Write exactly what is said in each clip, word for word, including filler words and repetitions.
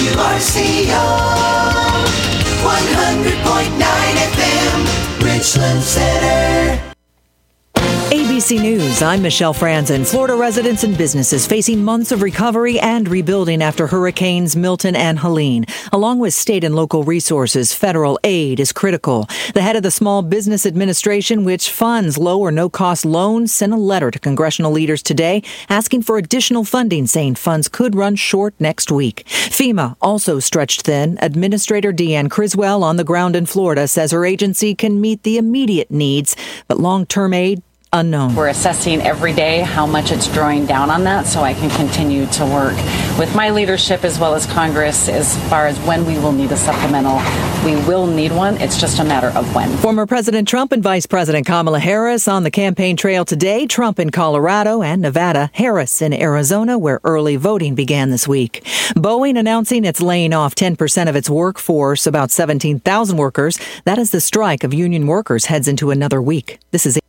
W R C O, one hundred point nine F M, Richland Center. A B C News, I'm Michelle Franzen. Florida residents and businesses facing months of recovery and rebuilding after Hurricanes Milton and Helene. Along with state and local resources, federal aid is critical. The head of the Small Business Administration, which funds low or no-cost loans, sent a letter to congressional leaders today asking for additional funding, saying funds could run short next week. FEMA also stretched thin. Administrator Deanne Criswell on the ground in Florida says her agency can meet the immediate needs, but long-term aid unknown. We're assessing every day how much it's drawing down on that so I can continue to work with my leadership as well as Congress as far as when we will need a supplemental. We will need one. It's just a matter of when. Former President Trump and Vice President Kamala Harris on the campaign trail today. Trump in Colorado and Nevada. Harris in Arizona, where early voting began this week. Boeing announcing it's laying off ten percent of its workforce, about seventeen thousand workers. That as the strike of union workers heads into another week. This is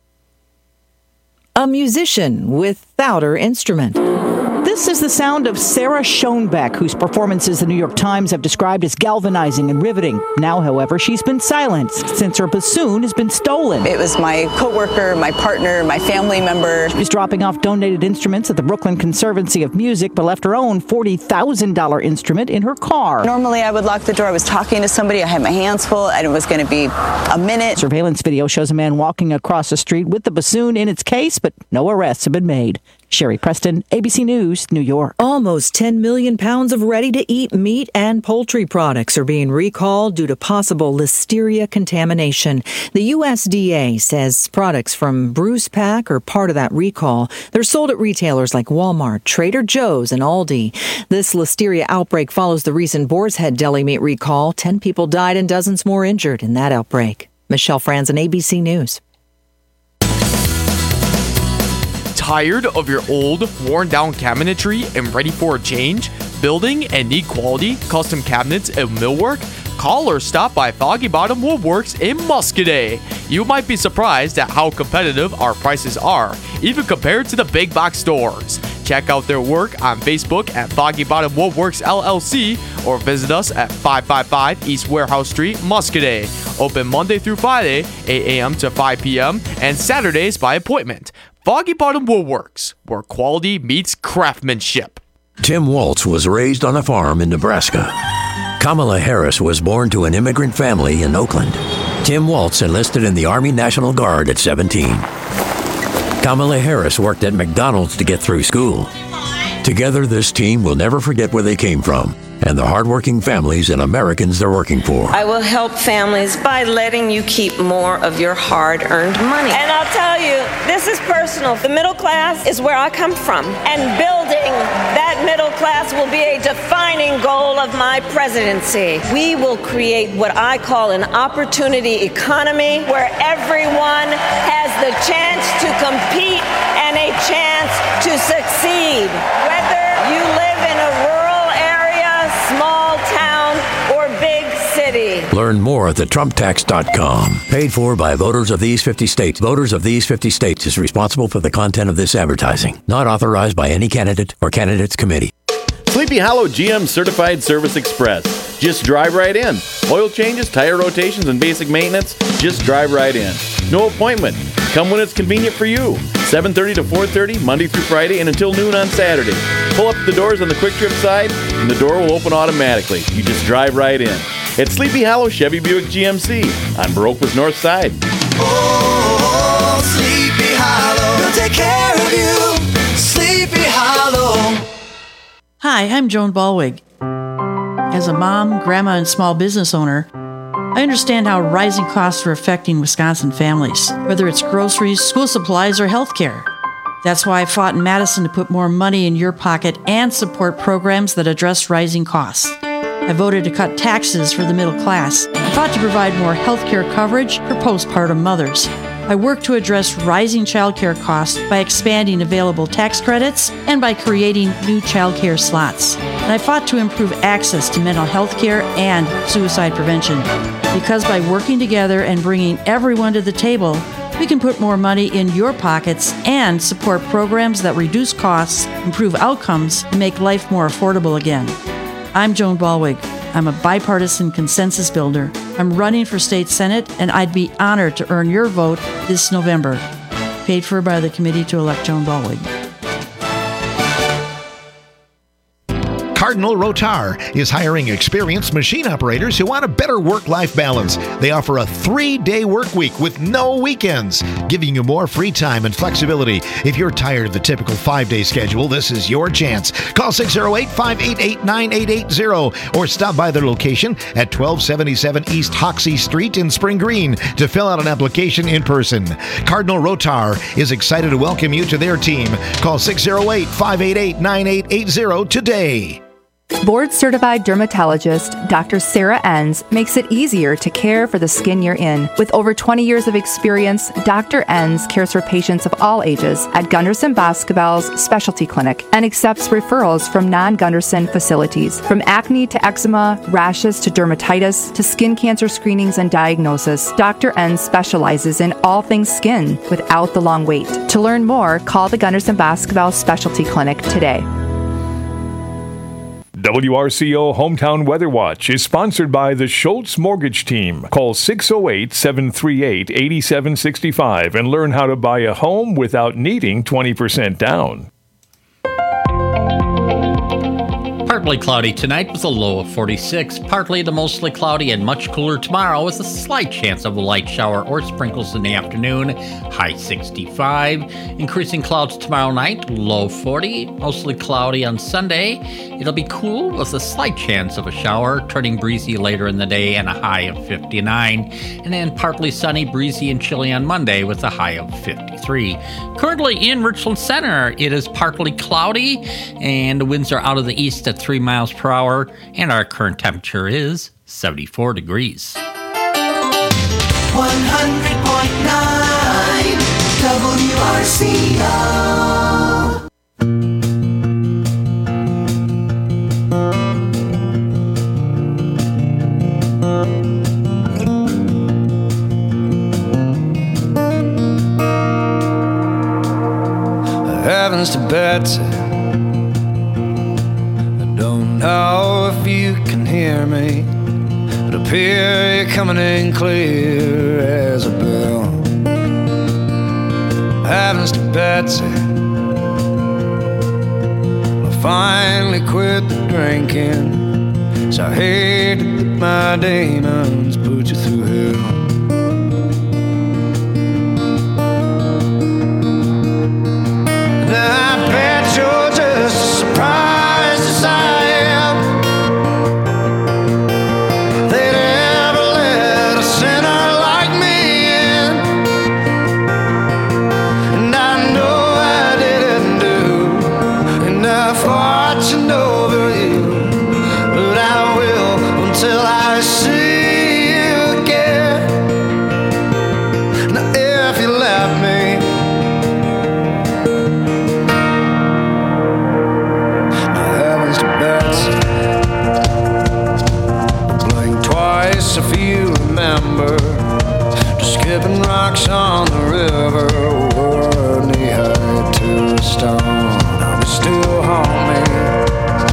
a musician without her instrument. This is the sound of Sarah Schoenbeck, whose performances the New York Times have described as galvanizing and riveting. Now, however, she's been silenced since her bassoon has been stolen. It was my coworker, my partner, my family member. She was dropping off donated instruments at the Brooklyn Conservancy of Music, but left her own forty thousand dollars instrument in her car. Normally, I would lock the door. I was talking to somebody. I had my hands full, and it was going to be a minute. Surveillance video shows a man walking across the street with the bassoon in its case, but no arrests have been made. Sherry Preston, A B C News, New York. Almost ten million pounds of ready-to-eat meat and poultry products are being recalled due to possible listeria contamination. The U S D A says products from Bruce Pack are part of that recall. They're sold at retailers like Walmart, Trader Joe's, and Aldi. This listeria outbreak follows the recent Boar's Head deli meat recall. Ten people died and dozens more injured in that outbreak. Michelle Franzen, A B C News. Tired of your old, worn-down cabinetry and ready for a change? Building and need quality, custom cabinets and millwork? Call or stop by Foggy Bottom Woodworks in Muscadet. You might be surprised at how competitive our prices are, even compared to the big box stores. Check out their work on Facebook at Foggy Bottom Woodworks L L C or visit us at five five five East Warehouse Street, Muscadet. Open Monday through Friday, eight a.m. to five p.m. and Saturdays by appointment. Foggy Bottom Woodworks, where quality meets craftsmanship. Tim Waltz was raised on a farm in Nebraska. Kamala Harris was born to an immigrant family in Oakland. Tim Waltz enlisted in the Army National Guard at seventeen. Kamala Harris worked at McDonald's to get through school. Together, this team will never forget where they came from and the hardworking families and Americans they're working for. I will help families by letting you keep more of your hard-earned money. And I'll tell you, this is personal. The middle class is where I come from, and building that middle class will be a defining goal of my presidency. We will create what I call an opportunity economy where everyone has the chance to compete and a chance to succeed. Whether you live in a rural small town or big city. Learn more at the trump tax dot com. Paid for by voters of these fifty states. Voters of these fifty states is responsible for the content of this advertising. Not authorized by any candidate or candidates committee. Sleepy Hollow G M Certified Service Express. Just drive right in. Oil changes, tire rotations, and basic maintenance, just drive right in. No appointment. Come when it's convenient for you. seven thirty to four thirty, Monday through Friday, and until noon on Saturday. Pull up the doors on the Quick Trip side, and the door will open automatically. You just drive right in. It's Sleepy Hollow Chevy Buick G M C on Baroqua's North Side. Oh, Sleepy Hollow, we'll take care of you. Sleepy Hollow. Hi, I'm Joan Balwig. As a mom, grandma, and small business owner, I understand how rising costs are affecting Wisconsin families, whether it's groceries, school supplies, or healthcare. That's why I fought in Madison to put more money in your pocket and support programs that address rising costs. I voted to cut taxes for the middle class. I fought to provide more healthcare coverage for postpartum mothers. I worked to address rising childcare costs by expanding available tax credits and by creating new childcare slots. And I fought to improve access to mental health care and suicide prevention. Because by working together and bringing everyone to the table, we can put more money in your pockets and support programs that reduce costs, improve outcomes, and make life more affordable again. I'm Joan Balwig. I'm a bipartisan consensus builder. I'm running for state senate, and I'd be honored to earn your vote this November. Paid for by the Committee to Elect Joan Balwig. Cardinal Rotar is hiring experienced machine operators who want a better work-life balance. They offer a three-day work week with no weekends, giving you more free time and flexibility. If you're tired of the typical five-day schedule, this is your chance. Call six oh eight, five eight eight, nine eight eight zero or stop by their location at twelve seventy-seven East Hoxie Street in Spring Green to fill out an application in person. Cardinal Rotar is excited to welcome you to their team. Call six oh eight, five eight eight, nine eight eight zero today. Board-certified dermatologist Doctor Sarah Enns makes it easier to care for the skin you're in. With over twenty years of experience, Doctor Enns cares for patients of all ages at Gunderson Boscobel's Specialty Clinic and accepts referrals from non-Gunderson facilities. From acne to eczema, rashes to dermatitis, to skin cancer screenings and diagnosis, Doctor Enns specializes in all things skin without the long wait. To learn more, call the Gunderson Boscobel Specialty Clinic today. W R C O Hometown Weather Watch is sponsored by the Schultz Mortgage Team. Call six oh eight, seven three eight, eight seven six five and learn how to buy a home without needing twenty percent down. Partly cloudy tonight with a low of forty-six. Partly to mostly cloudy and much cooler tomorrow with a slight chance of a light shower or sprinkles in the afternoon. High sixty-five. Increasing clouds tomorrow night. Low forty. Mostly cloudy on Sunday. It'll be cool with a slight chance of a shower, turning breezy later in the day and a high of fifty-nine. And then partly sunny, breezy, and chilly on Monday with a high of fifty-three. Currently in Richland Center, it is partly cloudy and the winds are out of the east at three miles per hour, and our current temperature is seventy-four degrees. one hundred point nine W R C O. Heavens to Betsy, don't know if you can hear me, but up here you're coming in clear as a bell. Heavens to Betsy, I finally quit the drinking, so I hate to let my demons put you through hell. I bet you're just as surprised as I am they'd ever let a sinner like me in. And I know I didn't do enough watching over you, but I will until I see you again. Now if you let me, if you remember, just skipping rocks on the river, were knee high to a stone. Are we still homie?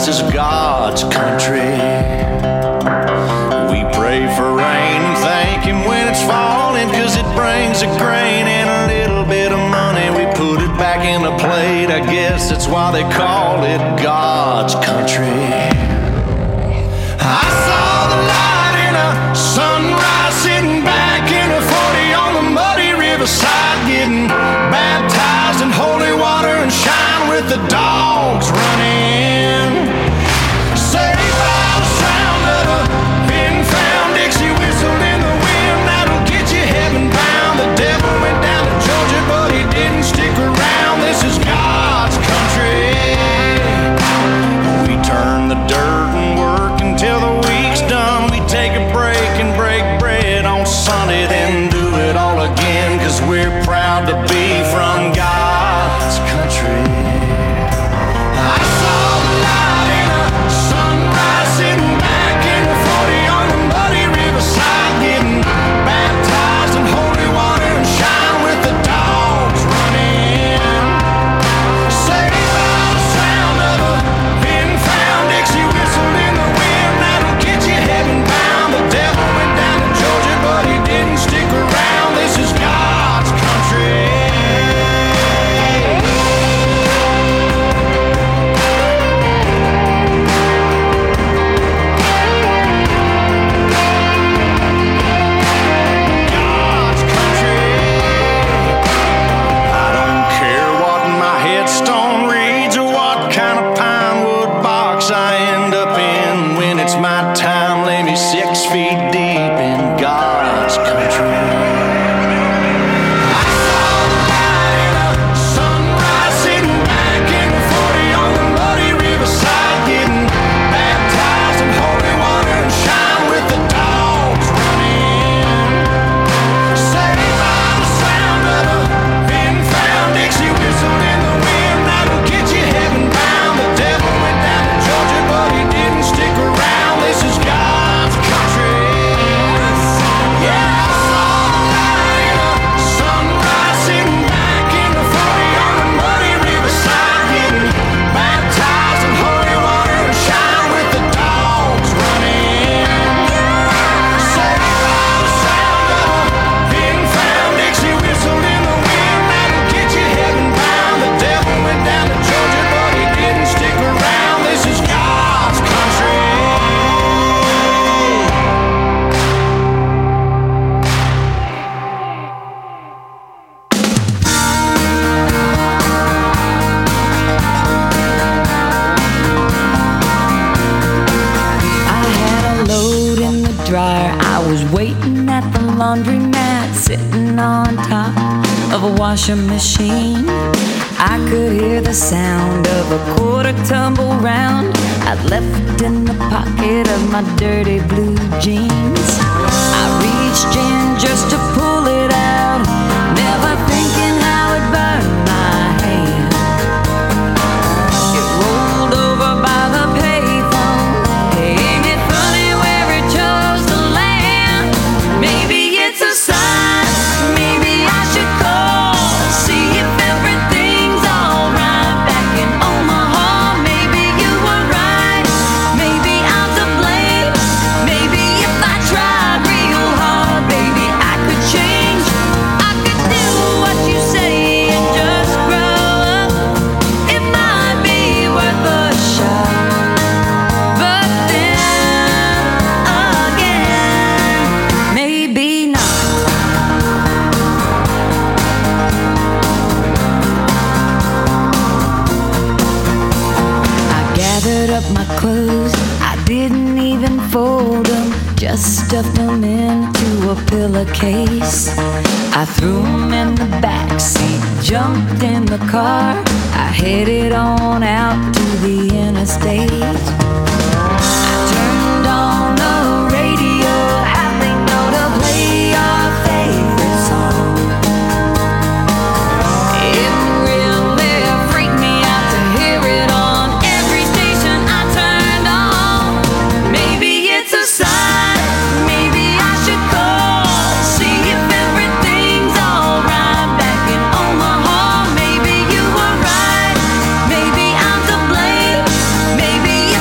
this is God's country. We pray for rain and thank Him when it's falling, 'cause it brings a grain and a little bit of money. We put it back in the plate, I guess that's why they call it God's country. I saw the light in a sunrise, sitting back in a forty on the muddy riverside, getting baptized in holy water and shine with the dogs running. Saved by the sound of a pin-found Dixie whistle in the wind, that'll get you heaven bound. The devil went down to Georgia, but he didn't stick around. This is God's country. We turn the dirt and work until the week's done. We take a break and break bread on Sunday, then do it all again, 'cause we're proud to be from God's country. I saw the light in a sunrise, sitting back in the forty on the muddy riverside, getting baptized in holy water and shine with the dogs running. Saved by the sound of a pin-found Dixie whistle in the wind, that'll get you heaven bound. The devil went down to Georgia, but he didn't stick around. This is God's country. God's country. I don't care what my headstone reads or what kind of pine wood box I end up in. When it's my time, lay me six feet deep in God's country. I saw the light in a sunrise, sitting back in the forty on the muddy riverside, getting baptized in holy water and shine with the dogs running. Saved by the sound of a pin-found Dixie whistle in the wind, that'll get you heaven bound. The devil went down to Georgia, but he didn't stick around. This is God's country. Yeah, I saw the light in a sunrise, sitting back in the forty on the muddy riverside, getting baptized in holy water and shine with the dogs running. Saved by the sound of a pin-found Dixie whistle in the wind, that'll get you heaven bound. The devil went down to Georgia, but he didn't stick around. This is God's country. I had a load in the dryer. I was waiting at the laundromat, sitting on top of a washing machine. I could hear the sound of a quarter tumble round I'd left in the pocket of my dirty blue jeans. I reached in just to pull it out, never thinking how it burned my hand. It rolled over by the payphone. Ain't it funny where it chose to land? Maybe it's a sign, maybe I should call, see if everything's alright back in Omaha. Maybe you were right, maybe I'm to blame. Maybe if I tried real hard, baby, I could change. I could do what you say and just grow up. It might be worth a shot, but then again, maybe not. I gathered up my clothes, I didn't even fold them, just stuffed them into a pillowcase. I threw them in the back seat, jumped in the car. I headed on out to the interstate. I turned on the radio, how they know to play our favorite song. It really freaked me out to hear it on every station I turned on. Maybe it's a sign, maybe I should call, see if everything's alright back in Omaha. Maybe you were right, maybe I'm to blame. Maybe if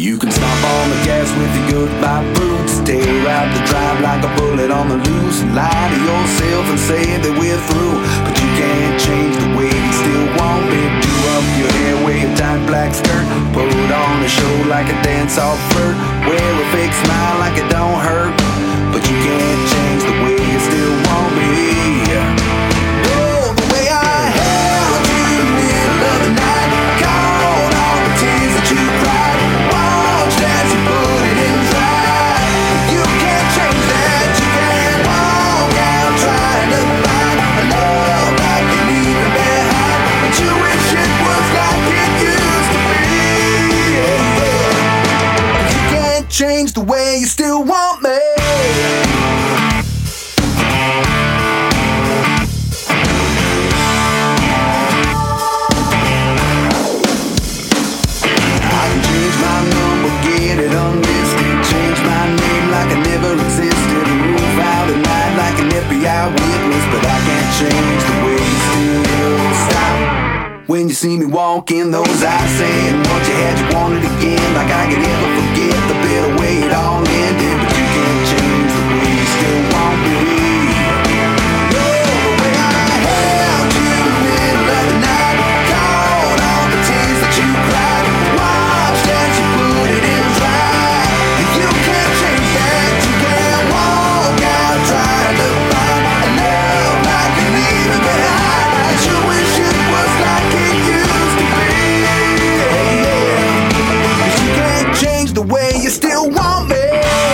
You can stomp on the gas with your goodbye boots, tear out the drive like a bullet on the loose, and lie to yourself and say that we're through. But you can't change the way you still want me. Do up your hair, wear a tight black skirt, put on a show like a dance-off flirt, wear a fake smile like it don't hurt. But you can't change the way you still want me. Oh, the way I held you in the middle of the night, caught all the tears that you cried, watched as you put it in dry. You can't change that, you can't walk out trying to find a love like you're leaving behind, but you wish it was like it used to be. You can't change the way you still want me. Eyewitness, but I can't change the way you still stop. When you see me walk in those eyes saying once you had you wanted again, like I could ever forget the bitter way it all ended. But you can't change the way you still want me. No, the way I held you in the middle of the night, caught all the tears that you cried, watched as you put it in dry. You can't change that, you can't walk out trying to the way you still want me.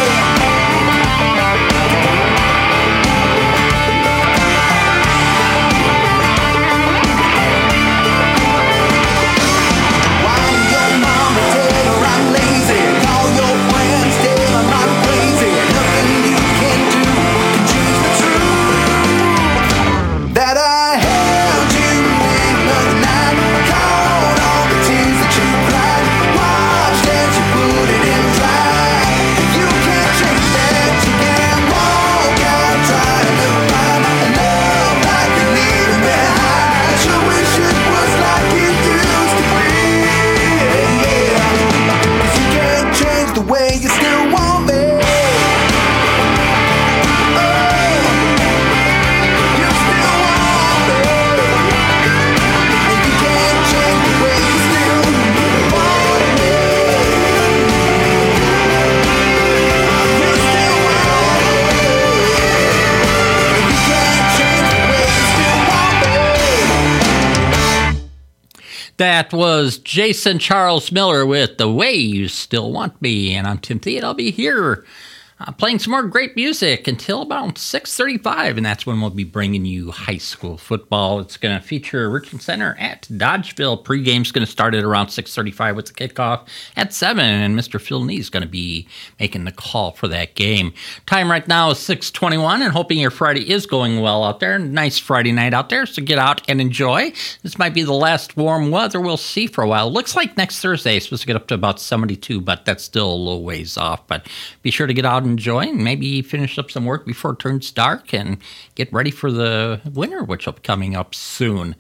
That was Jason Charles Miller with The Way You Still Want Me. And I'm Tim Thie, and I'll be here uh, playing some more great music until about six thirty-five. And that's when we'll be bringing you high school football. It's going to feature Richland Center at Dodgeville. Pre-game's going to start at around six thirty-five with the kickoff at seven. And Mister Phil Nee is going to be making the call for that game. Time right now is six twenty-one, and hoping your Friday is going well out there. Nice Friday night out there, so get out and enjoy. This might be the last warm weather we'll see for a while. Looks like next Thursday is supposed to get up to about seventy-two, but that's still a little ways off. But be sure to get out and enjoy, and maybe finish up some work before it turns dark and get ready for the winter, which will be coming up soon.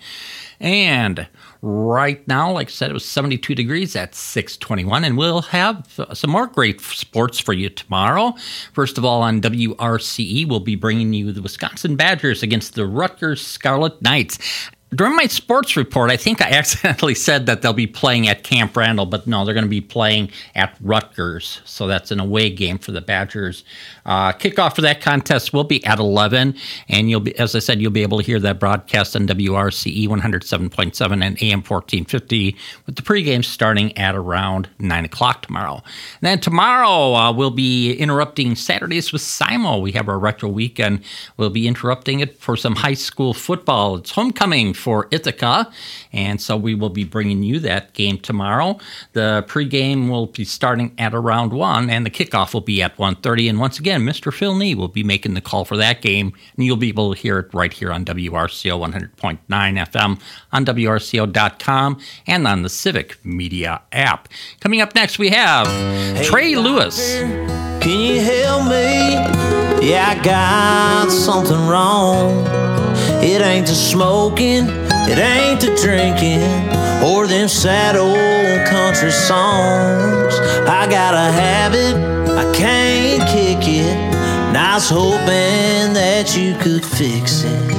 And right now, like I said, it was seventy-two degrees at six twenty-one, and we'll have some more great sports for you tomorrow. First of all, on W R C E, we'll be bringing you the Wisconsin Badgers against the Rutgers Scarlet Knights. During my sports report, I think I accidentally said that they'll be playing at Camp Randall, but no, they're going to be playing at Rutgers. So that's an away game for the Badgers. Uh, kickoff for that contest will be at eleven, and you'll be, as I said, you'll be able to hear that broadcast on W R C E one oh seven point seven and A M fourteen fifty, with the pregame starting at around nine o'clock tomorrow. And then tomorrow, uh, we'll be interrupting Saturdays with S I M O. We have our retro weekend. We'll be interrupting it for some high school football. It's homecoming for Ithaca, and so we will be bringing you that game tomorrow. The pregame will be starting at around one, and the kickoff will be at one thirty. And once again, Mister Phil Nee will be making the call for that game, and you'll be able to hear it right here on W R C O one hundred point nine F M, on W R C O dot com, and on the Civic Media app. Coming up next, we have hey, Trey doctor, Lewis. Can you help me? Yeah, I got something wrong. It ain't the smoking It ain't the drinking or them sad old country songs. I got a habit, I can't kick it, and I was hoping that you could fix it.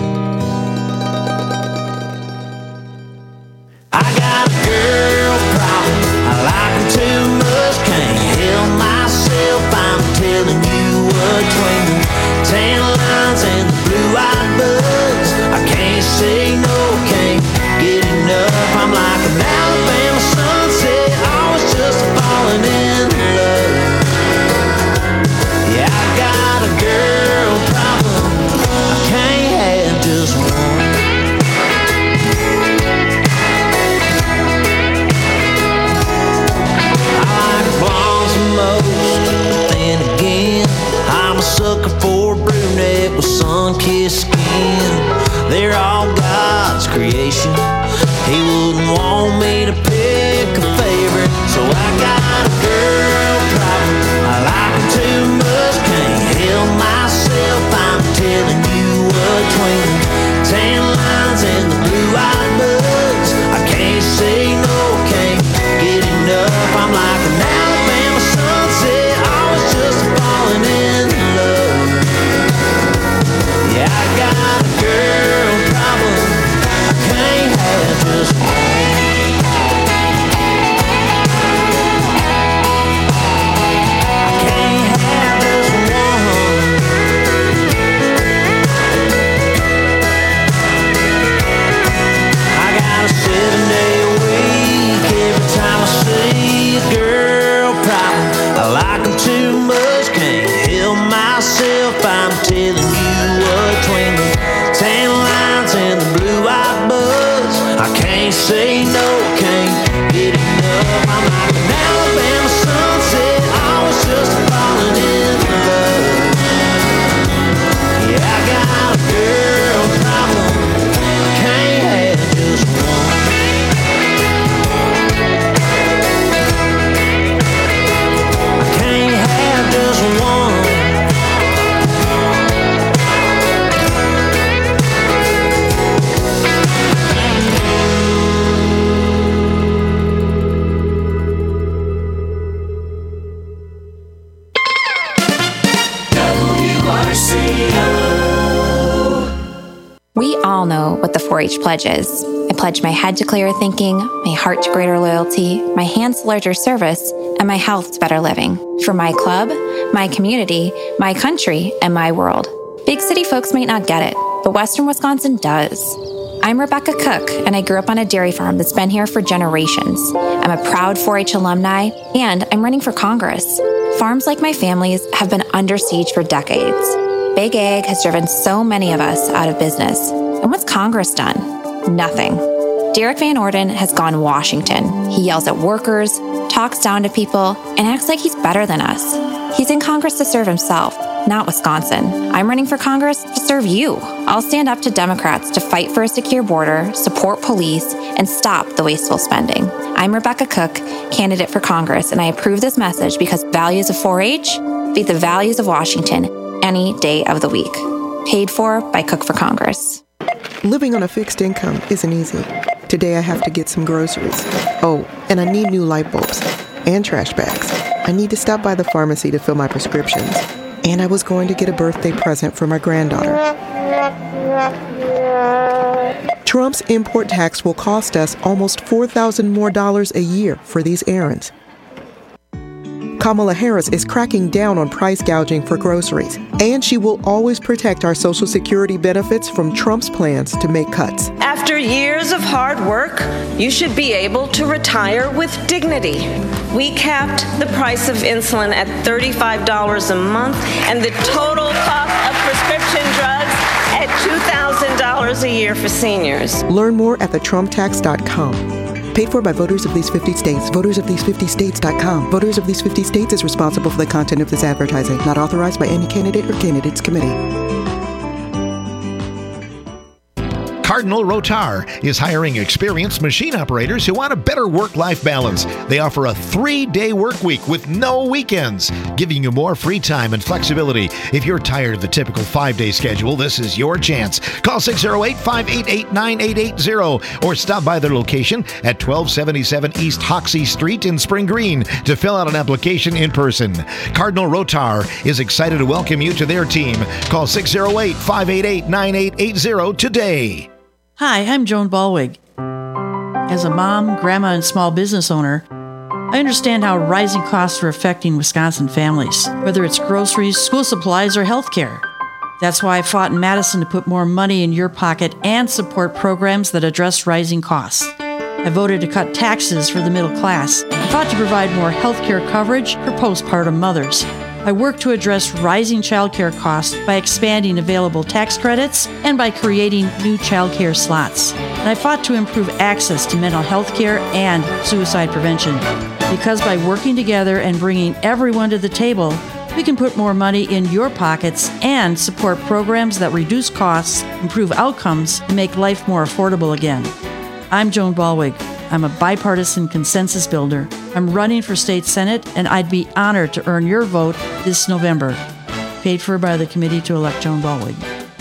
I got a girl problem, I like her too much, can't help myself, I'm telling you what, between the tan lines and the blue-eyed buds, I can't say no, can't get enough. I'm like an Alabama sunset, always just falling in love. Yeah, I got a girl problem, I can't have just one. I like blondes the most, but then again, I'm a sucker for a brunette with sun-kissed skin. They're all God's creation. He wouldn't want me to pick a favorite, so I got a girl problem. I like her too much, can't help myself. I'm telling you what, between the tan lines and the blue-eyed buds, I can't say no, can't get enough. I'm like an Alabama sunset, always just falling in love. Yeah, I got a girl problem, I can't have just one. I can't have just one. I got a seven-day week every time I see a girl problem. I like them too much, can't help myself. I'm telling you what, between the tan lines and the blue-eyed buds, I can't say no, can't get enough. I'm like an Alabama sunset, always just falling in love. Yeah, I got a girl problem, I can't have just one. I can't have just one. We all know what the four H pledge is. I pledge my head to clearer thinking, my heart to greater loyalty, my hands to larger service, and my health to better living. For my club, my community, my country, and my world. Big city folks might not get it, but Western Wisconsin does. I'm Rebecca Cook, and I grew up on a dairy farm that's been here for generations. I'm a proud four H alumni, and I'm running for Congress. Farms like my family's have been under siege for decades. Big Ag has driven so many of us out of business. And what's Congress done? Nothing. Derek Van Orden has gone Washington. He yells at workers, talks down to people, and acts like he's better than us. He's in Congress to serve himself, not Wisconsin. I'm running for Congress to serve you. I'll stand up to Democrats to fight for a secure border, support police, and stop the wasteful spending. I'm Rebecca Cook, candidate for Congress, and I approve this message because values of four H beat the values of Washington any day of the week. Paid for by Cook for Congress. Living on a fixed income isn't easy. Today I have to get some groceries. Oh, and I need new light bulbs and trash bags. I need to stop by the pharmacy to fill my prescriptions. And I was going to get a birthday present for my granddaughter. Trump's import tax will cost us almost four thousand dollars more dollars a year for these errands. Kamala Harris is cracking down on price gouging for groceries, and she will always protect our Social Security benefits from Trump's plans to make cuts. After years of hard work, you should be able to retire with dignity. We capped the price of insulin at thirty-five dollars a month and the total cost of prescription drugs at two thousand dollars a year for seniors. Learn more at the trump tax dot com. Paid for by voters of these fifty states. voters of these fifty states dot com. Voters of these fifty states is responsible for the content of this advertising. Not authorized by any candidate or candidates committee. Cardinal Rotar is hiring experienced machine operators who want a better work-life balance. They offer a three-day work week with no weekends, giving you more free time and flexibility. If you're tired of the typical five-day schedule, this is your chance. Call six oh eight, five eight eight, nine eight eight zero or stop by their location at twelve seventy-seven East Hoxie Street in Spring Green to fill out an application in person. Cardinal Rotar is excited to welcome you to their team. Call six oh eight, five eight eight, nine eight eight zero today. Hi, I'm Joan Ballwig. As a mom, grandma, and small business owner, I understand how rising costs are affecting Wisconsin families, whether it's groceries, school supplies, or healthcare. That's why I fought in Madison to put more money in your pocket and support programs that address rising costs. I voted to cut taxes for the middle class. I fought to provide more healthcare coverage for postpartum mothers. I worked to address rising childcare costs by expanding available tax credits and by creating new childcare slots. And I fought to improve access to mental health care and suicide prevention. Because by working together and bringing everyone to the table, we can put more money in your pockets and support programs that reduce costs, improve outcomes, and make life more affordable again. I'm Joan Ballwig. I'm a bipartisan consensus builder. I'm running for state senate, and I'd be honored to earn your vote this November. Paid for by the Committee to Elect Joan Ballwig.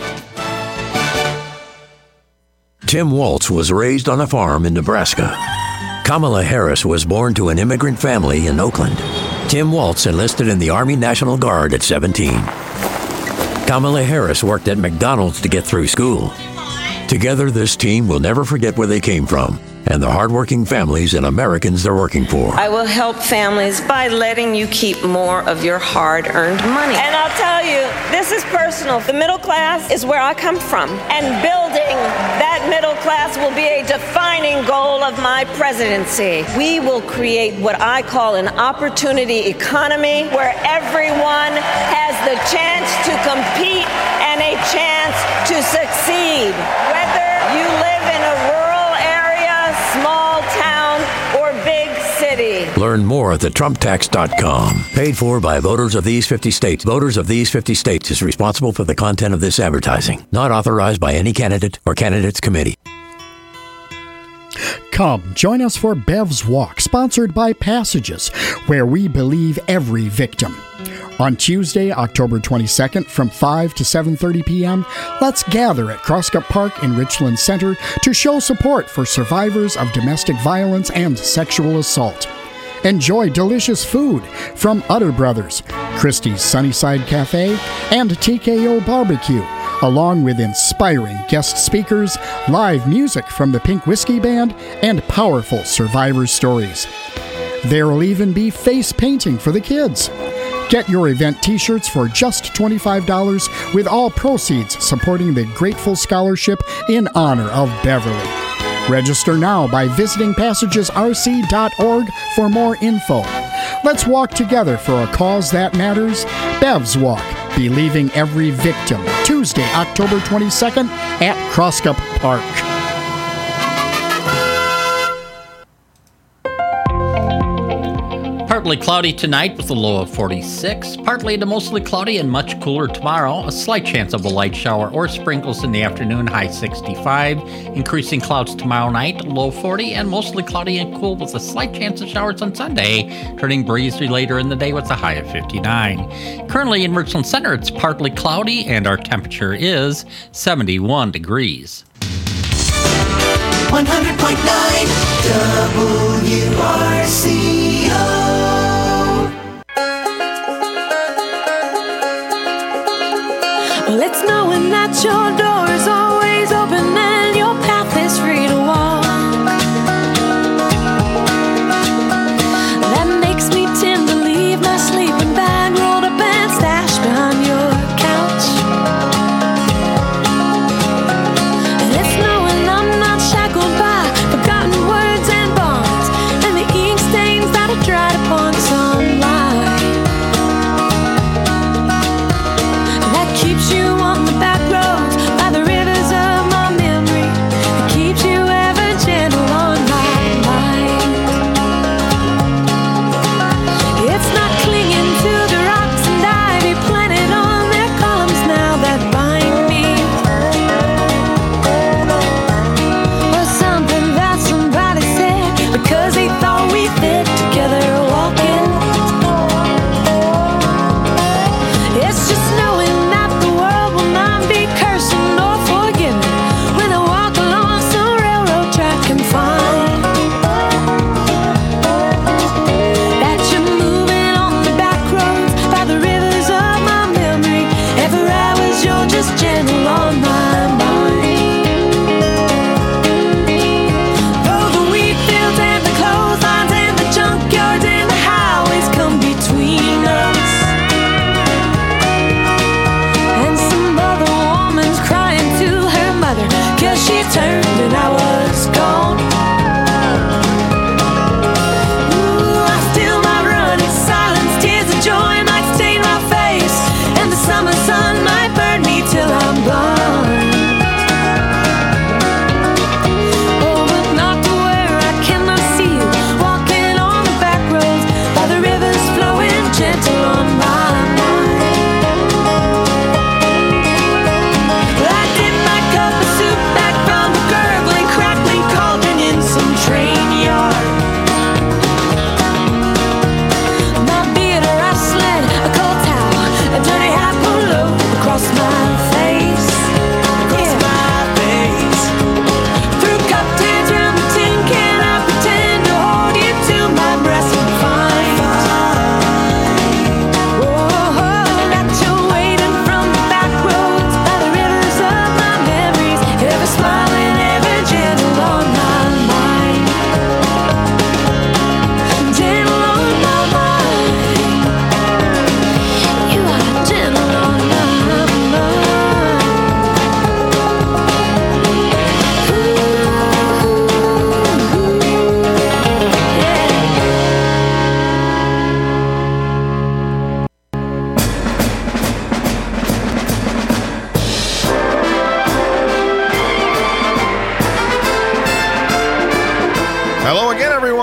Tim Waltz was raised on a farm in Nebraska. Kamala Harris was born to an immigrant family in Oakland. Tim Waltz enlisted in the Army National Guard at seventeen. Kamala Harris worked at McDonald's to get through school. Together, this team will never forget where they came from and the hardworking families and Americans they're working for. I will help families by letting you keep more of your hard-earned money. And I'll tell you, this is personal. The middle class is where I come from, and building that middle class will be a defining goal of my presidency. We will create what I call an opportunity economy where everyone has the chance to compete and a chance to succeed. Whether you live in a rural area, small town, or big city. Learn more at the trump tax dot com. Paid for by voters of these fifty states. Voters of these fifty states is responsible for the content of this advertising. Not authorized by any candidate or candidates committee. Come, join us for Bev's Walk, sponsored by Passages, where we believe every victim. On Tuesday, October twenty-second, from five to seven thirty p.m., let's gather at Crosscup Park in Richland Center to show support for survivors of domestic violence and sexual assault. Enjoy delicious food from Utter Brothers, Christie's Sunnyside Cafe, and T K O Barbecue, along with inspiring guest speakers, live music from the Pink Whiskey Band, and powerful survivor stories. There will even be face painting for the kids. Get your event t-shirts for just twenty-five dollars, with all proceeds supporting the Grateful Scholarship in honor of Beverly. Register now by visiting passages r c dot org for more info. Let's walk together for a cause that matters. Bev's Walk, believing every victim. Tuesday, October twenty-second at Crosscup Park. Partly cloudy tonight with a low of forty-six. Partly to mostly cloudy and much cooler tomorrow. A slight chance of a light shower or sprinkles in the afternoon, high sixty-five. Increasing clouds tomorrow night, low forty, and mostly cloudy and cool with a slight chance of showers on Sunday. Turning breezy later in the day with a high of fifty-nine. Currently in Richland Center, it's partly cloudy and our temperature is seventy-one degrees. one hundred point nine W R C O. Well, it's knowing that your door is always open and your path is free to walk. That makes me tend to leave my sleeping bag rolled up and stashed behind your couch. And it's knowing I'm not shackled by forgotten words and bonds and the ink stains that are dried upon sunlight. That keeps you on the back roads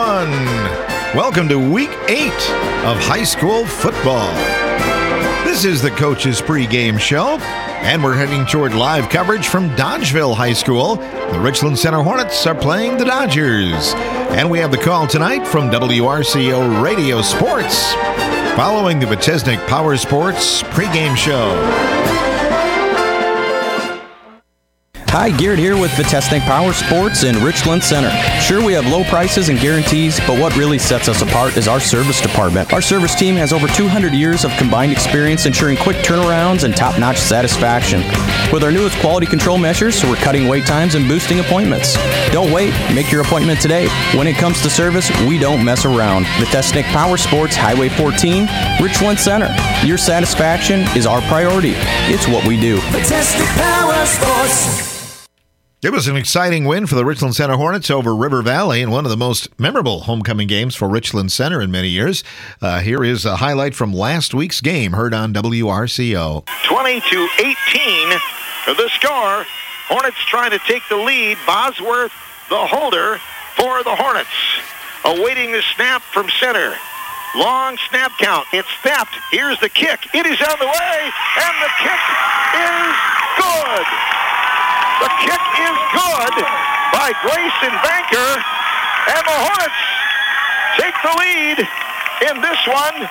everyone. Welcome to week eight of high school football. This is the Coach's Pregame Show, and we're heading toward live coverage from Dodgeville High School. The Richland Center Hornets are playing the Dodgers. And we have the call tonight from W R C O Radio Sports, following the Vitesnik Power Sports Pregame Show. Hi, Garrett here with Vitesnik Power Sports in Richland Center. Sure, we have low prices and guarantees, but what really sets us apart is our service department. Our service team has over two hundred years of combined experience ensuring quick turnarounds and top-notch satisfaction. With our newest quality control measures, we're cutting wait times and boosting appointments. Don't wait, make your appointment today. When it comes to service, we don't mess around. Vitesnik Power Sports, Highway fourteen, Richland Center. Your satisfaction is our priority. It's what we do. Vitesnik Power Sports. It was an exciting win for the Richland Center Hornets over River Valley in one of the most memorable homecoming games for Richland Center in many years. Uh, here is a highlight from last week's game heard on W R C O. twenty to eighteen, the score. Hornets trying to take the lead. Bosworth, the holder for the Hornets. Awaiting the snap from center. Long snap count. It's snapped. Here's the kick. It is on the way, and the kick is good. The kick is good by Grayson Banker, and the Hornets take the lead in this one.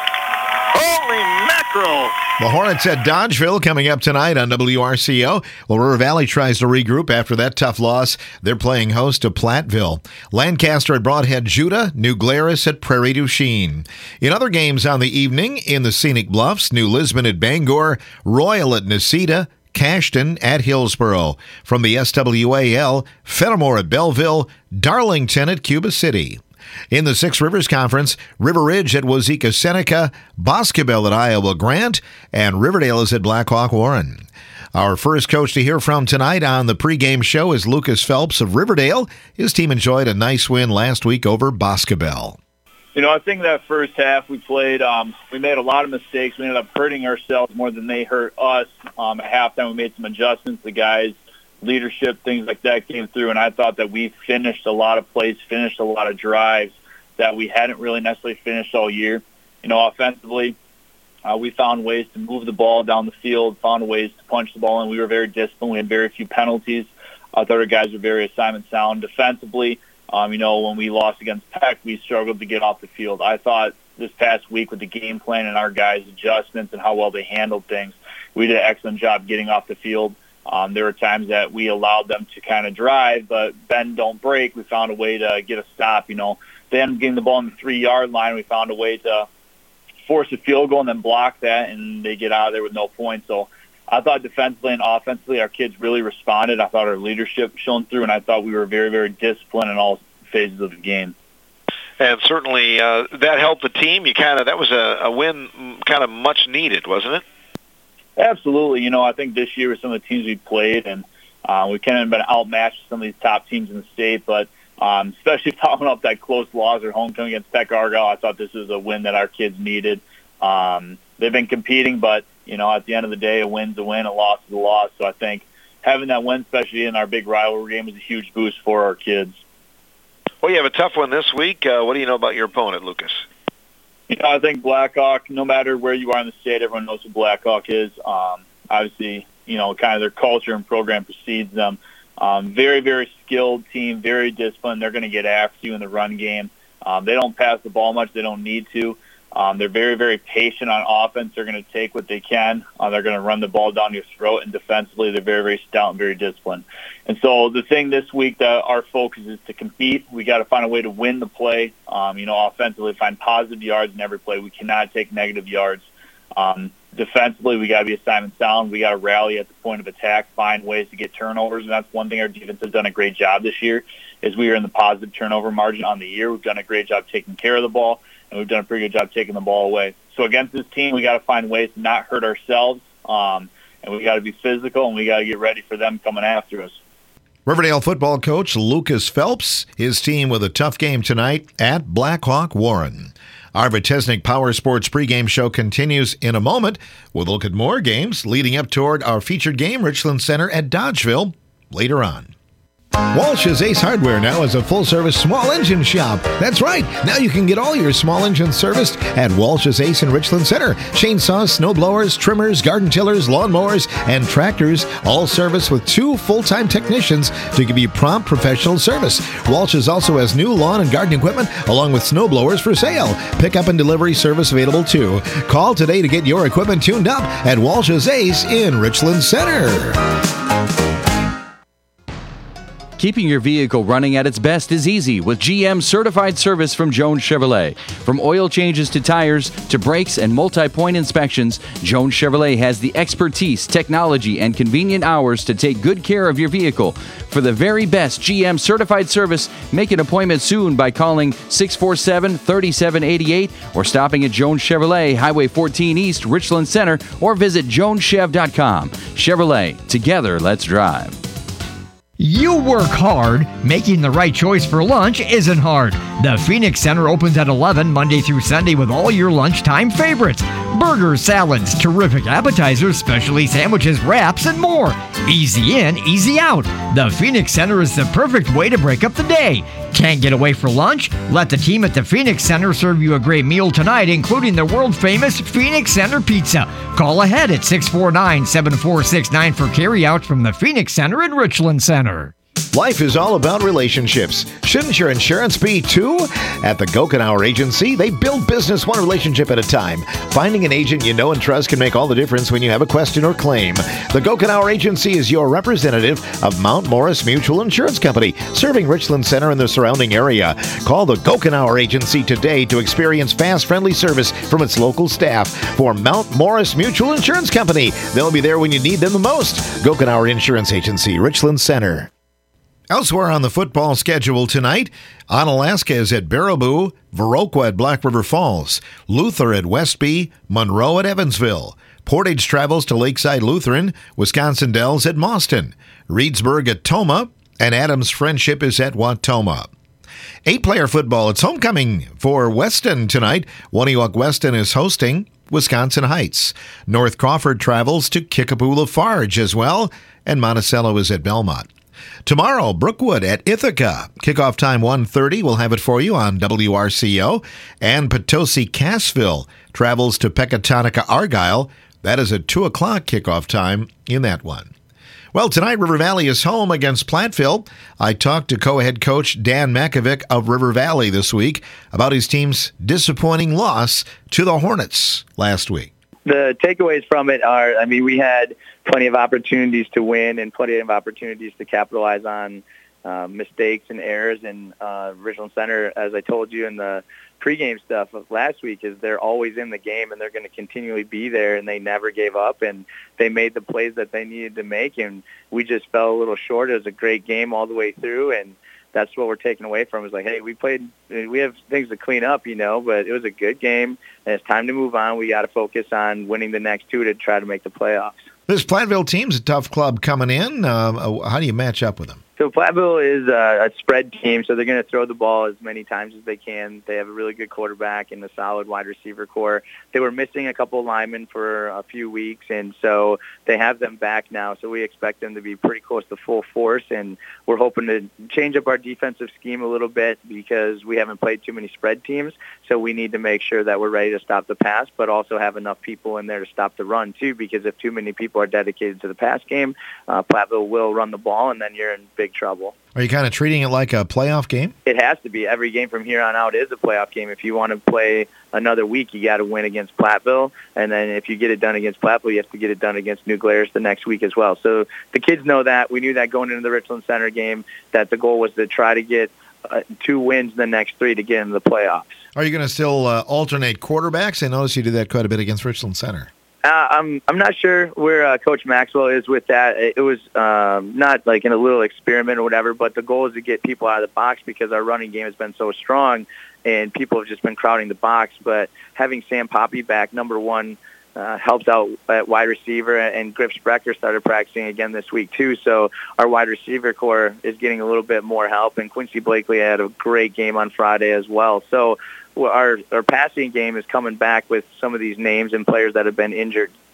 Holy mackerel. The Hornets at Dodgeville coming up tonight on W R C O. Well, River Valley tries to regroup after that tough loss. They're playing host to Platteville. Lancaster at Broadhead Judah, New Glarus at Prairie du Chien. In other games on the evening, in the Scenic Bluffs, New Lisbon at Bangor, Royal at Necedah, Cashton at Hillsboro. From the S W A L, Fenimore at Belleville, Darlington at Cuba City. In the Six Rivers Conference, River Ridge at Wazeeka Seneca, Boscobel at Iowa Grant, and Riverdale is at Blackhawk Warren. Our first coach to hear from tonight on the pregame show is Lucas Phelps of Riverdale. His team enjoyed a nice win last week over Boscobel. You know, I think that first half we played, um, we made a lot of mistakes. We ended up hurting ourselves more than they hurt us. Um, at halftime, we made some adjustments. The guys, leadership, things like that came through, and I thought that we finished a lot of plays, finished a lot of drives that we hadn't really necessarily finished all year. You know, offensively, uh, we found ways to move the ball down the field, found ways to punch the ball in. We were very disciplined. We had very few penalties. I thought our guys were very assignment sound. Defensively, Um, you know, when we lost against Peck, we struggled to get off the field. I thought this past week with the game plan and our guys' adjustments and how well they handled things, we did an excellent job getting off the field. Um, there were times that we allowed them to kind of drive, but bend, don't break. We found a way to get a stop. You know, they ended up getting the ball on the three-yard line. We found a way to force a field goal and then block that, and they get out of there with no points. So I thought defensively and offensively our kids really responded. I thought our leadership shone through, and I thought we were very, very disciplined in all phases of the game. And certainly uh, that helped the team. You kind of that was a, a win, kind of much needed, wasn't it? Absolutely. You know, I think this year with some of the teams we played, and uh, we kind of been outmatched some of these top teams in the state, but um, especially following up that close loss at homecoming against Peck Argyle, I thought this was a win that our kids needed. Um, they've been competing, but you know, at the end of the day, a win's a win, a loss is a loss. So I think having that win, especially in our big rivalry game, is a huge boost for our kids. Well, you have a tough one this week. Uh, what do you know about your opponent, Lucas? You know, I think Blackhawk, no matter where you are in the state, everyone knows who Blackhawk is. Um, obviously, you know, kind of their culture and program precedes them. Um, very, very skilled team, very disciplined. They're going to get after you in the run game. Um, they don't pass the ball much. They don't need to. Um, they're very, very patient on offense. They're going to take what they can. Uh, they're going to run the ball down your throat, and defensively, they're very, very stout and very disciplined. And so the thing this week that our focus is to compete. We got to find a way to win the play. Um, you know, offensively, find positive yards in every play. We cannot take negative yards. Um, defensively, we got to be assignment sound. We got to rally at the point of attack, find ways to get turnovers, and that's one thing our defense has done a great job this year. Is we are in the positive turnover margin on the year. We've done a great job taking care of the ball, and we've done a pretty good job taking the ball away. So against this team, we got to find ways to not hurt ourselves, um, and we got to be physical, and we got to get ready for them coming after us. Riverdale football coach Lucas Phelps, his team with a tough game tonight at Blackhawk Warren. Our Vitesnik Power Sports pregame show continues in a moment. We'll look at more games leading up toward our featured game, Richland Center at Dodgeville, later on. Walsh's Ace Hardware now is a full-service small engine shop. That's right. Now you can get all your small engines serviced at Walsh's Ace in Richland Center. Chainsaws, snowblowers, trimmers, garden tillers, lawnmowers, and tractors, all serviced with two full-time technicians to give you prompt professional service. Walsh's also has new lawn and garden equipment along with snowblowers for sale. Pickup and delivery service available too. Call today to get your equipment tuned up at Walsh's Ace in Richland Center. Keeping your vehicle running at its best is easy with G M certified service from Jones Chevrolet. From oil changes to tires to brakes and multi-point inspections, Jones Chevrolet has the expertise, technology, and convenient hours to take good care of your vehicle. For the very best G M certified service, make an appointment soon by calling six four seven, three seven eight eight or stopping at Jones Chevrolet, Highway fourteen East, Richland Center, or visit jones chev dot com. Chevrolet, together, let's drive. You work hard. Making the right choice for lunch isn't hard. The Phoenix Center opens at eleven Monday through Sunday with all your lunchtime favorites. Burgers, salads, terrific appetizers, specialty sandwiches, wraps, and more. Easy in, easy out. The Phoenix Center is the perfect way to break up the day. Can't get away for lunch? Let the team at the Phoenix Center serve you a great meal tonight, including the world-famous Phoenix Center Pizza. Call ahead at six four nine, seven four six nine for carryout from the Phoenix Center in Richland Center. Life is all about relationships. Shouldn't your insurance be too? At the Gokenauer Agency, they build business one relationship at a time. Finding an agent you know and trust can make all the difference when you have a question or claim. The Gokenauer Agency is your representative of Mount Morris Mutual Insurance Company, serving Richland Center and the surrounding area. Call the Gokenauer Agency today to experience fast, friendly service from its local staff. For Mount Morris Mutual Insurance Company, they'll be there when you need them the most. Gokenauer Insurance Agency, Richland Center. Elsewhere on the football schedule tonight, Onalaska is at Baraboo, Viroqua at Black River Falls, Luther at Westby, Monroe at Evansville. Portage travels to Lakeside Lutheran, Wisconsin Dells at Mauston, Reedsburg at Tomah, and Adams Friendship is at Wautoma. Eight-player football, it's homecoming for Weston tonight. Waniwak Weston is hosting Wisconsin Heights. North Crawford travels to Kickapoo Lafarge as well, and Monticello is at Belmont. Tomorrow, Brookwood at Ithaca. Kickoff time one thirty. We'll have it for you on W R C O. And Potosi Cassville travels to Pecatonica Argyle. That is at two o'clock kickoff time in that one. Well, tonight, River Valley is home against Platteville. I talked to co-head coach Dan Makovic of River Valley this week about his team's disappointing loss to the Hornets last week. The takeaways from it are, I mean, we had plenty of opportunities to win and plenty of opportunities to capitalize on uh, mistakes and errors. And uh, Richland Center, as I told you in the pregame stuff of last week, is they're always in the game and they're going to continually be there, and they never gave up, and they made the plays that they needed to make, and we just fell a little short. It was a great game all the way through, and that's what we're taking away from. Is like, hey, we played, we have things to clean up, you know, but it was a good game, and it's time to move on. We got to focus on winning the next two to try to make the playoffs. This Platteville team's a tough club coming in. Uh, how do you match up with them? So Platteville is a, a spread team, so they're going to throw the ball as many times as they can. They have a really good quarterback and a solid wide receiver core. They were missing a couple of linemen for a few weeks, and so they have them back now. So we expect them to be pretty close to full force, and we're hoping to change up our defensive scheme a little bit because we haven't played too many spread teams. So we need to make sure that we're ready to stop the pass, but also have enough people in there to stop the run, too, because if too many people are dedicated to the pass game, uh, Platteville will run the ball, and then you're in big trouble. Are you kind of treating it like a playoff game? It has to be. Every game from here on out is a playoff game. If you want to play another week, you got to win against Platteville, and then if you get it done against Platteville, you have to get it done against New Glarus the next week as well. So the kids know that. We knew that going into the Richland Center game, that the goal was to try to get uh, two wins in the next three to get into the playoffs. Are you going to still uh, alternate quarterbacks? I noticed you did that quite a bit against Richland Center. Uh, I'm I'm not sure where uh, Coach Maxwell is with that. It was um, not like in a little experiment or whatever, but the goal is to get people out of the box because our running game has been so strong and people have just been crowding the box. But having Sam Poppy back, number one, uh, helps out at wide receiver, and Griff Sprecher started practicing again this week too. So our wide receiver core is getting a little bit more help, and Quincy Blakely had a great game on Friday as well. So our our passing game is coming back with some of these names and players that have been injured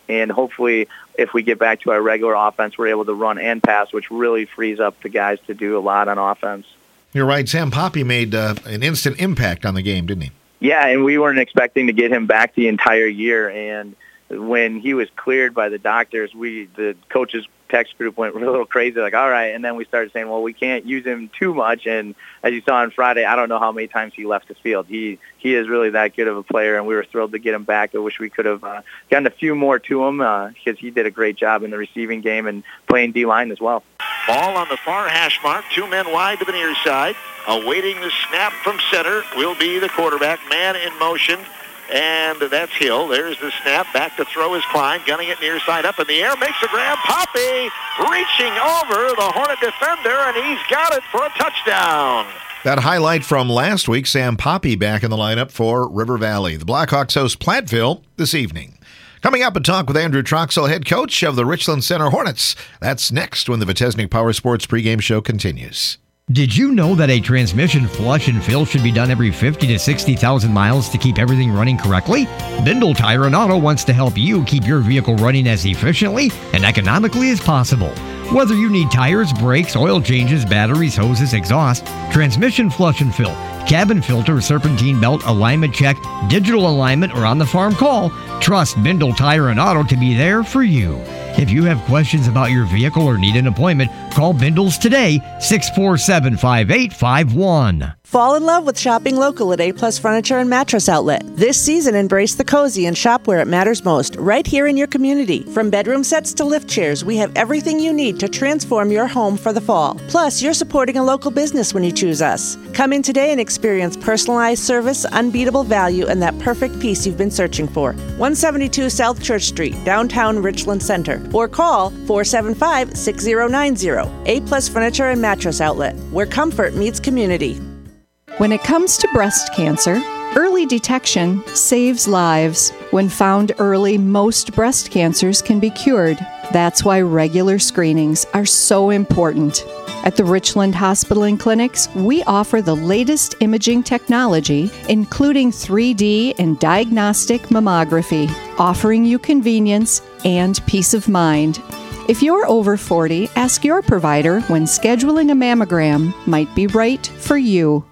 And hopefully, if we get back to our regular offense, we're able to run and pass, which really frees up the guys to do a lot on offense. You're right. Sam Poppy made uh, an instant impact on the game, didn't he? Yeah, and we weren't expecting to get him back the entire year. And when he was cleared by the doctors, we the coaches text group went a little crazy, like, all right. And then we started saying, well, we can't use him too much. And as you saw on Friday, I don't know how many times he left the field. He he is really that good of a player, and we were thrilled to get him back. I wish we could have uh, gotten a few more to him uh, because he did a great job in the receiving game and playing D-line as well. Ball on the far hash mark, two men wide to the near side. Awaiting the snap from center will be the quarterback, man in motion. And that's Hill. There's the snap. Back to throw is Klein. Gunning it near side up in the air. Makes a grab. Poppy reaching over the Hornet defender, and he's got it for a touchdown. That highlight from last week, Sam Poppy back in the lineup for River Valley. The Blackhawks host Platteville this evening. Coming up, a talk with Andrew Troxel, head coach of the Richland Center Hornets. That's next when the Vitesnik Power Sports pregame show continues. Did you know that a transmission flush and fill should be done every fifty to sixty thousand miles to keep everything running correctly? Bindle Tire and Auto wants to help you keep your vehicle running as efficiently and economically as possible. Whether you need tires, brakes, oil changes, batteries, hoses, exhaust, transmission flush and fill, cabin filter, serpentine belt, alignment check, digital alignment, or on the farm call, trust Bindle Tire and Auto to be there for you. If you have questions about your vehicle or need an appointment, call Bindles today, six four seven, five eight five one. Fall in love with shopping local at A-Plus Furniture and Mattress Outlet. This season, embrace the cozy and shop where it matters most, right here in your community. From bedroom sets to lift chairs, we have everything you need to transform your home for the fall. Plus, you're supporting a local business when you choose us. Come in today and experience personalized service, unbeatable value, and that perfect piece you've been searching for. one seventy-two South Church Street, downtown Richland Center. Or call four seven five, six zero nine zero. A-Plus Furniture and Mattress Outlet, where comfort meets community. When it comes to breast cancer, early detection saves lives. When found early, most breast cancers can be cured. That's why regular screenings are so important. At the Richland Hospital and Clinics, we offer the latest imaging technology, including three D and diagnostic mammography, offering you convenience and peace of mind. If you're over forty, ask your provider when scheduling a mammogram might be right for you.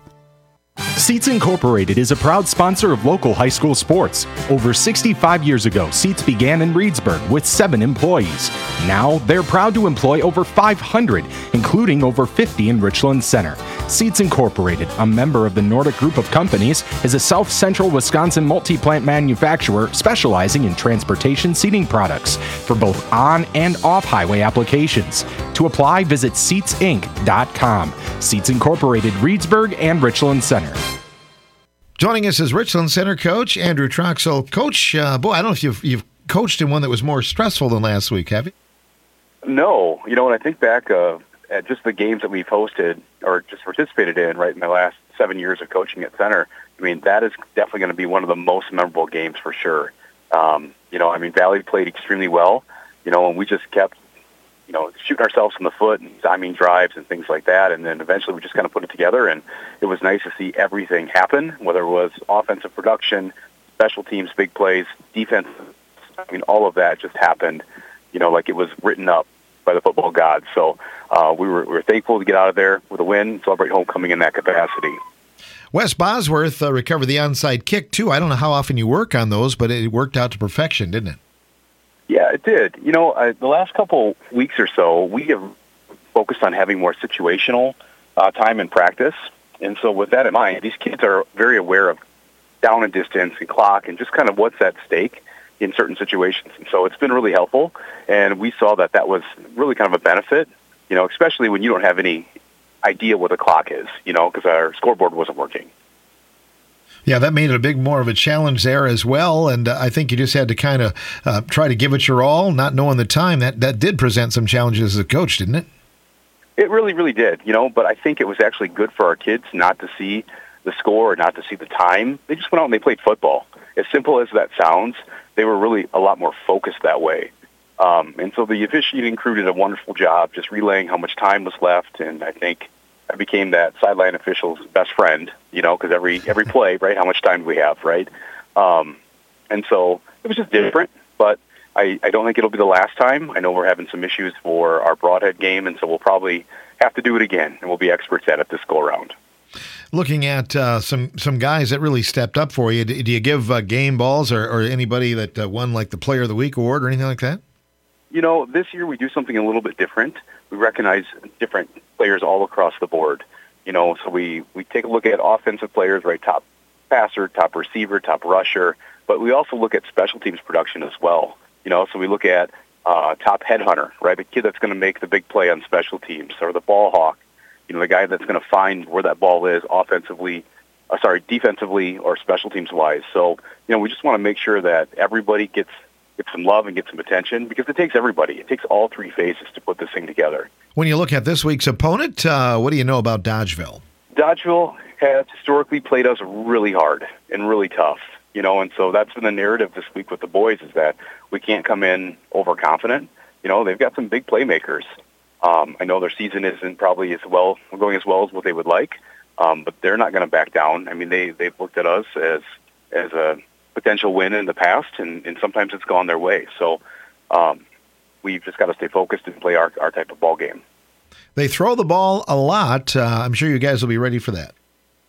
Seats Incorporated is a proud sponsor of local high school sports. Over sixty-five years ago, Seats began in Reedsburg with seven employees. Now, they're proud to employ over five hundred, including over fifty in Richland Center. Seats Incorporated, a member of the Nordic Group of Companies, is a South Central Wisconsin multi-plant manufacturer specializing in transportation seating products for both on- and off-highway applications. To apply, visit seats inc dot com. Seats Incorporated, Reedsburg and Richland Center. Joining us is Richland Center coach Andrew Troxel. Coach, uh, boy, I don't know if you've, you've coached in one that was more stressful than last week, have you? No. You know, when I think back uh, at just the games that we've hosted or just participated in, right, in my last seven years of coaching at Center, I mean, that is definitely going to be one of the most memorable games for sure. Um, you know, I mean, Valley played extremely well, you know, and we just kept, you know, shooting ourselves in the foot and timing drives and things like that. And then eventually we just kind of put it together, and it was nice to see everything happen, whether it was offensive production, special teams, big plays, defense. I mean, all of that just happened, you know, like it was written up by the football gods. So uh, we, were, we were thankful to get out of there with a win, celebrate homecoming in that capacity. Wes Bosworth uh, recovered the onside kick, too. I don't know how often you work on those, but it worked out to perfection, didn't it? Yeah, it did. You know, uh, the last couple weeks or so, we have focused on having more situational uh, time in practice. And so with that in mind, these kids are very aware of down and distance and clock and just kind of what's at stake in certain situations. And so it's been really helpful. And we saw that that was really kind of a benefit, you know, especially when you don't have any idea what the clock is, you know, because our scoreboard wasn't working. Yeah, that made it a big more of a challenge there as well, and uh, I think you just had to kind of uh, try to give it your all, not knowing the time. That that did present some challenges as a coach, didn't it? It really, really did, you know, but I think it was actually good for our kids not to see the score or not to see the time. They just went out and they played football. As simple as that sounds, they were really a lot more focused that way. Um, and so the officiating crew did a wonderful job just relaying how much time was left, and I think I became that sideline official's best friend, you know, because every every play, right, how much time do we have, right? Um, and so it was just different, but I, I don't think it'll be the last time. I know we're having some issues for our Broadhead game, and so we'll probably have to do it again, and we'll be experts at it this go-around. Looking at uh, some some guys that really stepped up for you, do, do you give uh, game balls or, or anybody that uh, won like the Player of the Week award or anything like that? You know, this year we do something a little bit different. We recognize different players all across the board. You know, so we, we take a look at offensive players, right, top passer, top receiver, top rusher, but we also look at special teams production as well. You know, so we look at uh, top headhunter, right, the kid that's going to make the big play on special teams, or the ball hawk, you know, the guy that's going to find where that ball is offensively, uh, sorry, defensively or special teams wise. So, you know, we just want to make sure that everybody gets gets some love and gets some attention, because it takes everybody. It takes all three phases to put this thing together. When you look at this week's opponent, uh, what do you know about Dodgeville? Dodgeville has historically played us really hard and really tough, you know, and so that's been the narrative this week with the boys, is that we can't come in overconfident. You know, they've got some big playmakers. Um, I know their season isn't probably as well going as well as what they would like, um, but they're not going to back down. I mean, they they've looked at us as as a potential win in the past, and, and sometimes it's gone their way. So um, we've just got to stay focused and play our, our type of ball game. They throw the ball a lot. Uh, I'm sure you guys will be ready for that.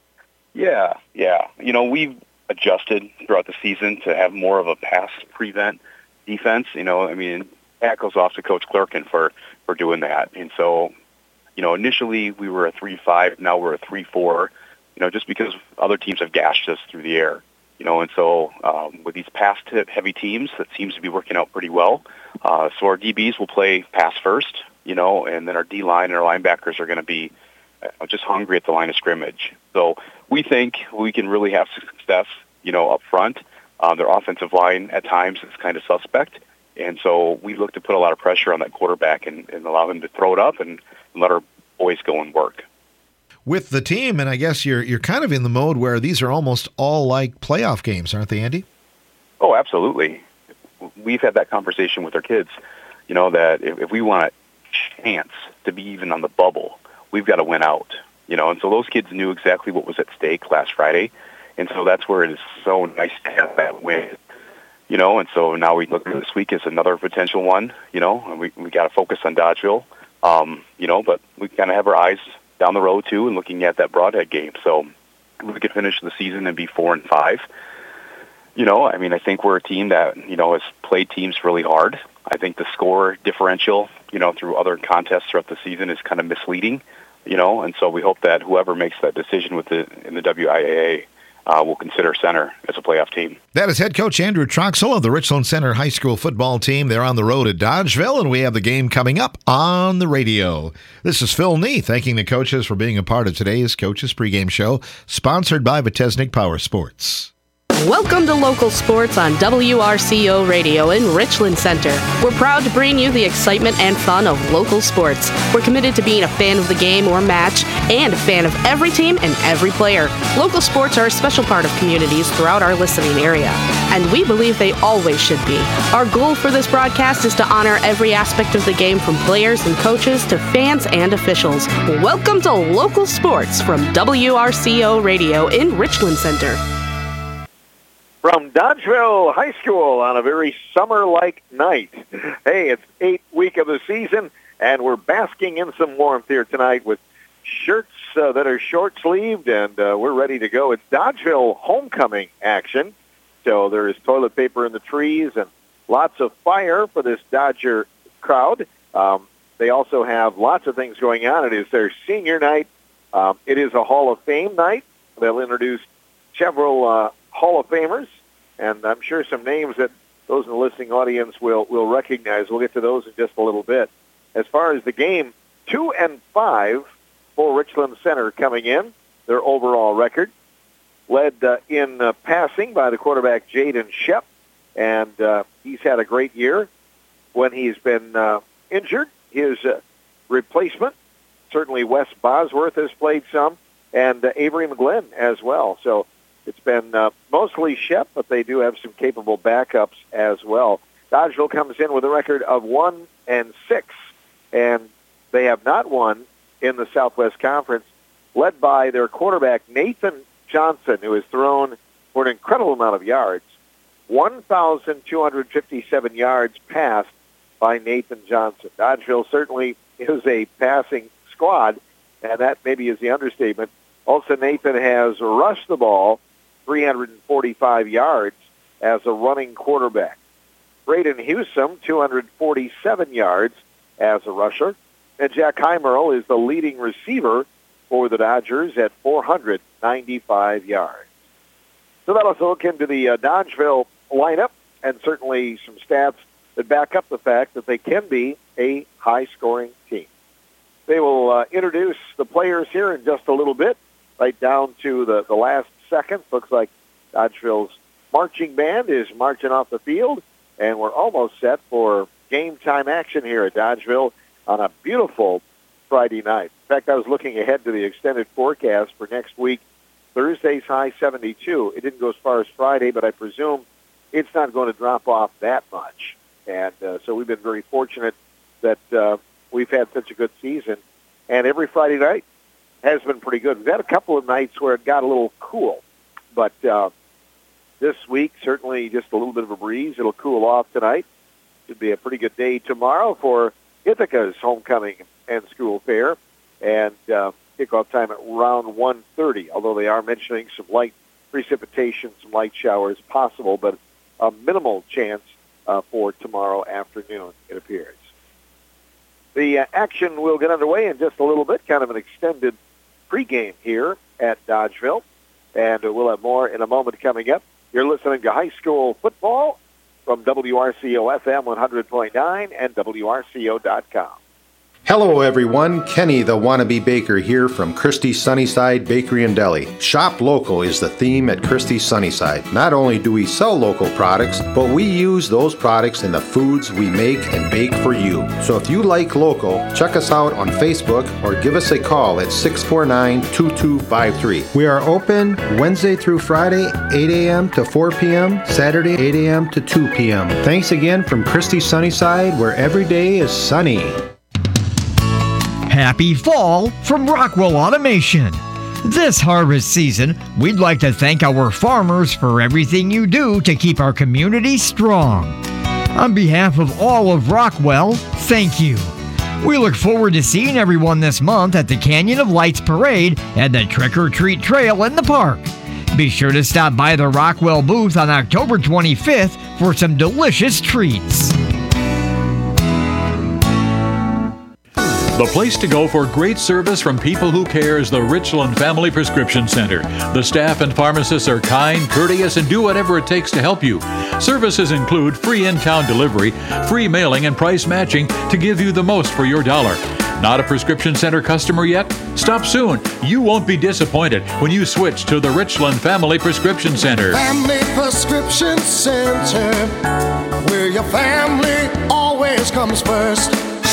Yeah, yeah. You know, we've adjusted throughout the season to have more of a pass prevent defense. You know, I mean, that goes off to Coach Clerkin for, for doing that. And so, you know, initially we were a three five, now we're a three four, you know, just because other teams have gashed us through the air. You know, and so um, with these pass-heavy teams, that seems to be working out pretty well. Uh, so our D Bs will play pass first, you know, and then our D-line and our linebackers are going to be uh, just hungry at the line of scrimmage. So we think we can really have success, you know, up front. Uh, their offensive line at times is kind of suspect, and so we look to put a lot of pressure on that quarterback and, and allow him to throw it up and, and let our boys go and work. With the team, and I guess you're you're kind of in the mode where these are almost all like playoff games, aren't they, Andy? Oh, absolutely. We've had that conversation with our kids, you know, that if, if we want a chance to be even on the bubble, we've got to win out, you know, and so those kids knew exactly what was at stake last Friday, and so that's where it is so nice to have that win, you know, and so now we look at this week as another potential one, you know, and we, we got to focus on Dodgeville, um, you know, but we kind of have our eyes down the road too, and looking at that Broadhead game. So we could finish the season and be four and five. You know, I mean, I think we're a team that, you know, has played teams really hard. I think the score differential, you know, through other contests throughout the season is kind of misleading, you know, and so we hope that whoever makes that decision with the in the W I A A uh, will consider Center as a playoff team. That is head coach Andrew Troxel of the Richland Center High School football team. They're on the road at Dodgeville, and we have the game coming up on the radio. This is Phil Nee thanking the coaches for being a part of today's Coaches Pregame Show, sponsored by Vitesnik Power Sports. Welcome to Local Sports on W R C O Radio in Richland Center. We're proud to bring you the excitement and fun of local sports. We're committed to being a fan of the game or match and a fan of every team and every player. Local sports are a special part of communities throughout our listening area, and we believe they always should be. Our goal for this broadcast is to honor every aspect of the game, from players and coaches to fans and officials. Welcome to Local Sports from W R C O Radio in Richland Center. From Dodgeville High School on a very summer-like night. Hey, it's eighth week of the season, and we're basking in some warmth here tonight with shirts uh, that are short-sleeved, and uh, we're ready to go. It's Dodgeville homecoming action, so there is toilet paper in the trees and lots of fire for this Dodger crowd. Um, they also have lots of things going on. It is their senior night. Um, it is a Hall of Fame night. They'll introduce several uh, Hall of Famers, and I'm sure some names that those in the listening audience will, will recognize. We'll get to those in just a little bit. As far as the game, two and five for Richland Center coming in, their overall record, led uh, in uh, passing by the quarterback Jaden Shep, and uh, he's had a great year. When he's been uh, injured, his uh, replacement, certainly Wes Bosworth has played some, and uh, Avery McGlynn as well. So it's been uh, mostly Shep, but they do have some capable backups as well. Dodgeville comes in with a record of one and six, and they have not won in the Southwest Conference, led by their quarterback Nathan Johnson, who has thrown for an incredible amount of yards. one thousand two hundred fifty-seven yards passed by Nathan Johnson. Dodgeville certainly is a passing squad, and that maybe is the understatement. Also, Nathan has rushed the ball three hundred forty-five yards as a running quarterback. Braden Hewsome, two hundred forty-seven yards as a rusher. And Jack Heimerl is the leading receiver for the Dodgers at four hundred ninety-five yards. So that'll also look into the uh, Dodgeville lineup and certainly some stats that back up the fact that they can be a high-scoring team. They will uh, introduce the players here in just a little bit, right down to the, the last second. Looks like Dodgeville's marching band is marching off the field, and we're almost set for game time action here at Dodgeville on a beautiful Friday night. In fact, I was looking ahead to the extended forecast for next week. Thursday's high seventy-two. It didn't go as far as Friday, but I presume it's not going to drop off that much. And uh, so we've been very fortunate that uh, we've had such a good season. And every Friday night has been pretty good. We've had a couple of nights where it got a little cool. But uh, this week, certainly just a little bit of a breeze. It'll cool off tonight. Should be a pretty good day tomorrow for Ithaca's homecoming and school fair. And uh, kickoff time at around one thirty, although they are mentioning some light precipitation, some light showers possible, but a minimal chance uh, for tomorrow afternoon, it appears. The uh, action will get underway in just a little bit, kind of an extended pregame here at Dodgeville, and we'll have more in a moment coming up. You're listening to high school football from W R C O F M one hundred point nine and W R C O dot com. Hello everyone, Kenny the Wannabe Baker here from Christie's Sunnyside Bakery and Deli. Shop local is the theme at Christie's Sunnyside. Not only do we sell local products, but we use those products in the foods we make and bake for you. So if you like local, check us out on Facebook or give us a call at six four nine, two two five three. We are open Wednesday through Friday, eight a.m. to four p.m., Saturday, eight a.m. to two p.m. Thanks again from Christie's Sunnyside, where every day is sunny. Happy fall from Rockwell Automation. This harvest season, we'd like to thank our farmers for everything you do to keep our community strong. On behalf of all of Rockwell, thank you. We look forward to seeing everyone this month at the Canyon of Lights Parade and the Trick or Treat Trail in the park. Be sure to stop by the Rockwell booth on October twenty-fifth for some delicious treats. The place to go for great service from people who care is the Richland Family Prescription Center. The staff and pharmacists are kind, courteous, and do whatever it takes to help you. Services include free in-town delivery, free mailing, and price matching to give you the most for your dollar. Not a prescription center customer yet? Stop soon. You won't be disappointed when you switch to the Richland Family Prescription Center. Family Prescription Center, where your family always comes first.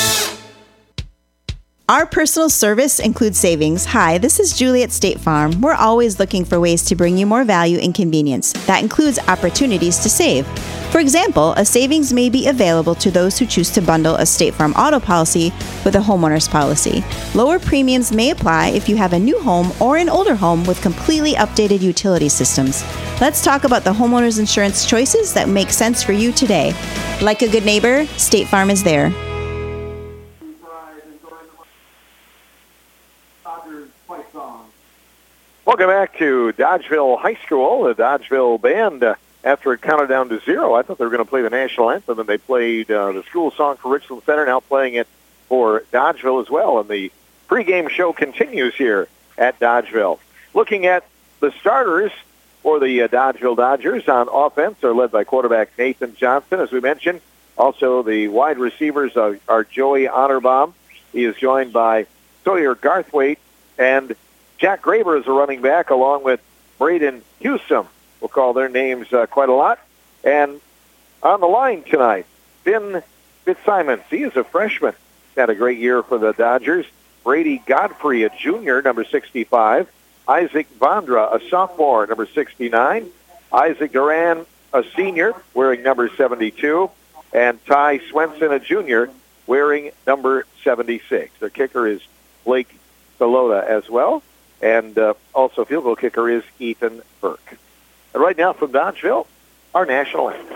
Our personal service includes savings. Hi, this is Julie at State Farm. We're always looking for ways to bring you more value and convenience. That includes opportunities to save. For example, a savings may be available to those who choose to bundle a State Farm auto policy with a homeowner's policy. Lower premiums may apply if you have a new home or an older home with completely updated utility systems. Let's talk about the homeowner's insurance choices that make sense for you today. Like a good neighbor, State Farm is there. Welcome back to Dodgeville High School. The Dodgeville band, uh, after it counted down to zero, I thought they were going to play the national anthem, and they played uh, the school song for Richland Center, now playing it for Dodgeville as well. And the pregame show continues here at Dodgeville. Looking at the starters for the uh, Dodgeville Dodgers on offense are led by quarterback Nathan Johnson, as we mentioned. Also, the wide receivers are, are Joey Honorbaum. He is joined by Sawyer Garthwaite and Jack Graber is a running back, along with Braden Hewsome. We'll call their names uh, quite a lot. And on the line tonight, Finn Fitzsimons. He is a freshman. Had a great year for the Dodgers. Brady Godfrey, a junior, number sixty-five. Isaac Vondra, a sophomore, number sixty-nine. Isaac Duran, a senior, wearing number seventy-two. And Ty Swenson, a junior, wearing number seventy-six. Their kicker is Blake Salota as well. And uh, also field goal kicker is Ethan Burke. And right now from Dodgeville, our national anthem.